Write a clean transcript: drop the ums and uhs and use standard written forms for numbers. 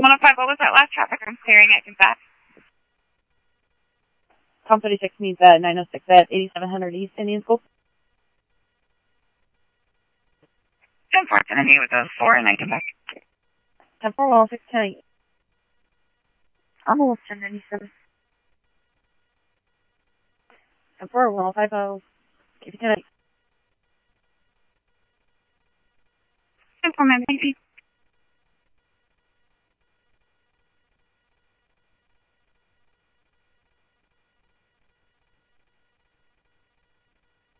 105, what was that last traffic? I'm clearing it. Get back. Tom 36 needs 906 at 8700 East Indian School. 10-4, 10-8 with those 4, and I come back. 10-4, 106, 10-8. I'm almost 1097. 10-4, 105, keep it 10-8. 10-4, man, thank you.